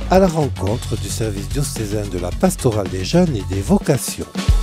à la rencontre du service diocésain de la pastorale des jeunes et des vocations.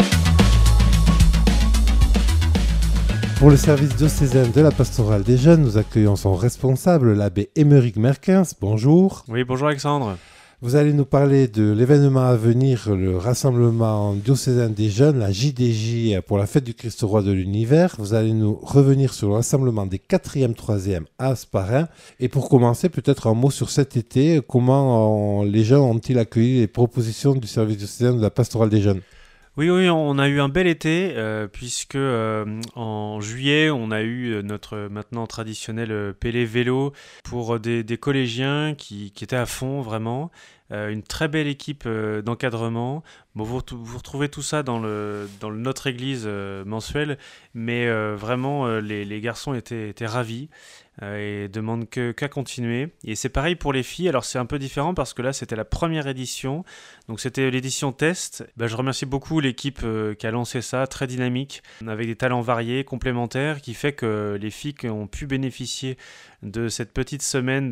Pour le service diocésain de la pastorale des jeunes, nous accueillons son responsable, l'abbé Émeric Merkens. Bonjour. Oui, bonjour Alexandre. Vous allez nous parler de l'événement à venir, le rassemblement diocésain des jeunes, la JDJ pour la fête du Christ roi de l'univers. Vous allez nous revenir sur le rassemblement des 4e, 3e à Hasparren. Et pour commencer, peut-être un mot sur cet été. Comment les jeunes ont-ils accueilli les propositions du service diocésain de la pastorale des jeunes ? Oui, on a eu un bel été, puisque en juillet, on a eu notre maintenant traditionnel Pélé vélo pour des collégiens qui étaient à fond, vraiment. Une très belle équipe d'encadrement. Bon, vous retrouvez tout ça dans notre église mensuelle, mais vraiment, les garçons étaient ravis. Et demandent qu'à continuer. Et c'est pareil pour les filles. Alors c'est un peu différent parce que là c'était la première édition, donc c'était l'édition test. Je remercie beaucoup l'équipe qui a lancé ça, très dynamique, avec des talents variés, complémentaires, qui fait que les filles qui ont pu bénéficier de cette petite semaine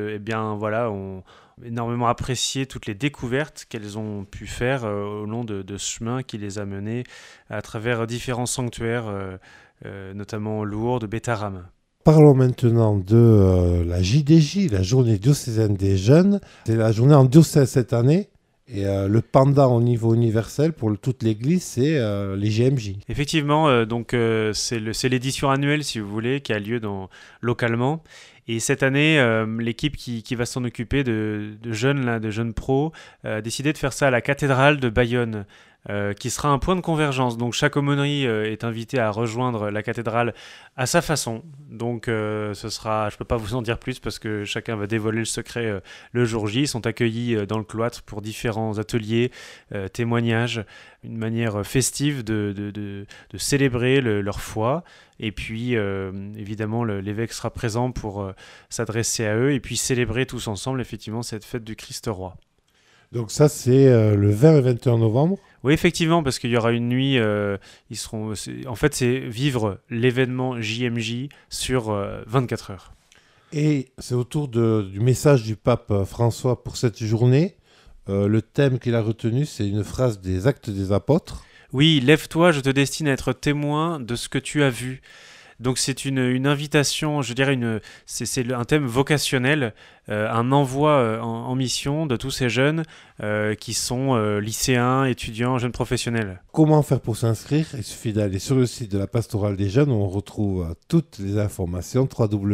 ont énormément apprécié toutes les découvertes qu'elles ont pu faire au long de ce chemin qui les a menées à travers différents sanctuaires, notamment Lourdes, Bétarame. Parlons maintenant de la JDJ, la journée diocésaine des jeunes. C'est la journée en diocèse cette année. Et le pendant au niveau universel pour toute l'Église, c'est les GMJ. Effectivement, c'est l'édition annuelle, si vous voulez, qui a lieu localement. Et cette année, l'équipe qui va s'en occuper de jeunes pros, a décidé de faire ça à la cathédrale de Bayonne. Qui sera un point de convergence. Donc chaque aumônerie est invitée à rejoindre la cathédrale à sa façon. Donc ce sera, je ne peux pas vous en dire plus parce que chacun va dévoiler le secret le jour J. Ils sont accueillis dans le cloître pour différents ateliers, témoignages, une manière festive de célébrer leur foi. Et puis évidemment l'évêque sera présent pour s'adresser à eux et puis célébrer tous ensemble effectivement cette fête du Christ roi. Donc ça, c'est le 20 et 21 novembre. Oui, effectivement, parce qu'il y aura une nuit. C'est vivre l'événement JMJ sur 24 heures. Et c'est autour du message du pape François pour cette journée. Le thème qu'il a retenu, c'est une phrase des Actes des Apôtres. Oui, lève-toi, je te destine à être témoin de ce que tu as vu. Donc c'est une invitation, je dirais, c'est un thème vocationnel, un envoi en mission de tous ces jeunes qui sont lycéens, étudiants, jeunes professionnels. Comment faire pour s'inscrire ? Il suffit d'aller sur le site de la pastorale des jeunes où on retrouve toutes les informations,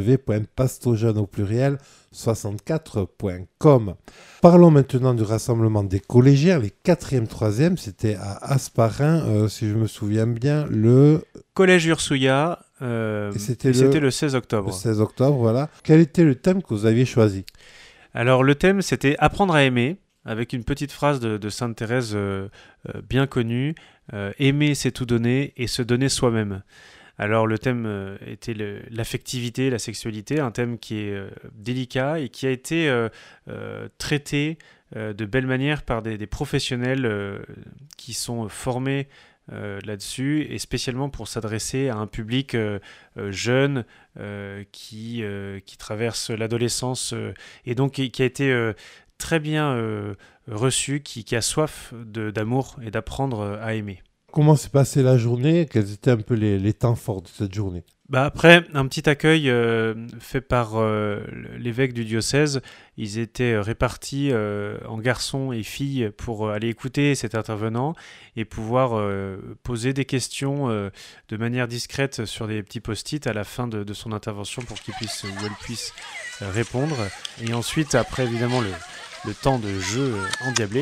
www.pastojeunes64.com. Parlons maintenant du rassemblement des collégiens, les 4e, 3e, c'était à Hasparren, si je me souviens bien, le... Collège Ursouya, c'était le 16 octobre. Le 16 octobre, voilà. Quel était le thème que vous aviez choisi ? Alors le thème, c'était « Apprendre à aimer », avec une petite phrase de Sainte Thérèse bien connue, « Aimer, c'est tout donner et se donner soi-même ». Alors le thème était l'affectivité, la sexualité, un thème qui est délicat et qui a été traité de belle manière par des professionnels qui sont formés là-dessus, et spécialement pour s'adresser à un public jeune qui traverse l'adolescence et donc qui a été très bien reçu, qui a soif d'amour et d'apprendre à aimer. Comment s'est passée la journée ? Quels étaient un peu les temps forts de cette journée ? Après, un petit accueil fait par l'évêque du diocèse. Ils étaient répartis en garçons et filles pour aller écouter cet intervenant et pouvoir poser des questions de manière discrète sur des petits post-it à la fin de son intervention pour qu'il puisse ou elle puisse répondre. Et ensuite, après évidemment le temps de jeu endiablé,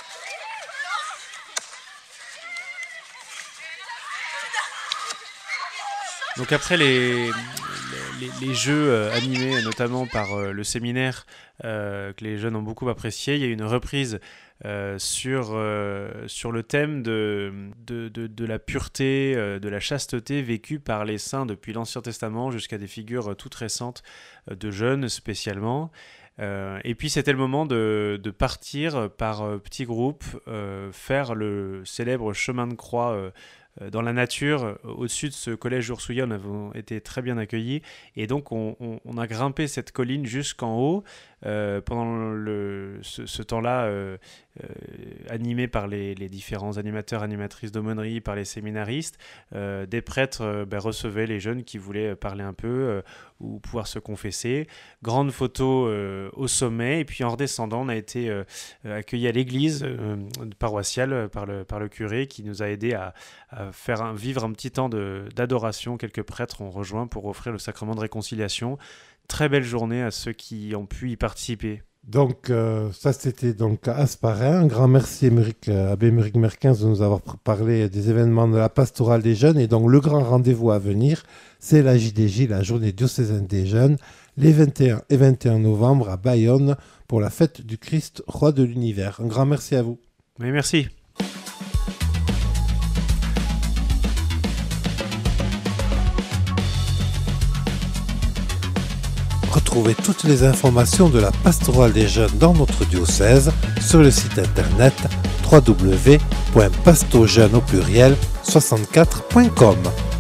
donc après les jeux animés notamment par le séminaire que les jeunes ont beaucoup apprécié, il y a eu une reprise sur le thème de la pureté, de la chasteté vécue par les saints depuis l'Ancien Testament jusqu'à des figures toutes récentes de jeunes spécialement. Et puis c'était le moment de partir par petits groupes faire le célèbre chemin de croix dans la nature. Au-dessus de ce collège d'Ursouillat, on avait été très bien accueillis. Et donc, on a grimpé cette colline jusqu'en haut. Pendant ce temps-là, animé par les différents animateurs, animatrices d'aumônerie, par les séminaristes, des prêtres recevaient les jeunes qui voulaient parler un peu ou pouvoir se confesser. Grande photo au sommet, et puis en redescendant, on a été accueillis à l'église paroissiale par le curé qui nous a aidés à faire vivre un petit temps d'adoration. Quelques prêtres ont rejoint pour offrir le sacrement de réconciliation. Très belle journée à ceux qui ont pu y participer. Donc, ça, c'était donc à Hasparren. Un grand merci, Abbé Émeric Merquins, de nous avoir parlé des événements de la pastorale des jeunes. Et donc, le grand rendez-vous à venir, c'est la JDJ, la Journée diocésaine des jeunes, les 21 et 21 novembre à Bayonne, pour la fête du Christ, roi de l'univers. Un grand merci à vous. Oui, merci. Retrouvez toutes les informations de la pastorale des jeunes dans notre diocèse sur le site internet www.pastojeunes64.com.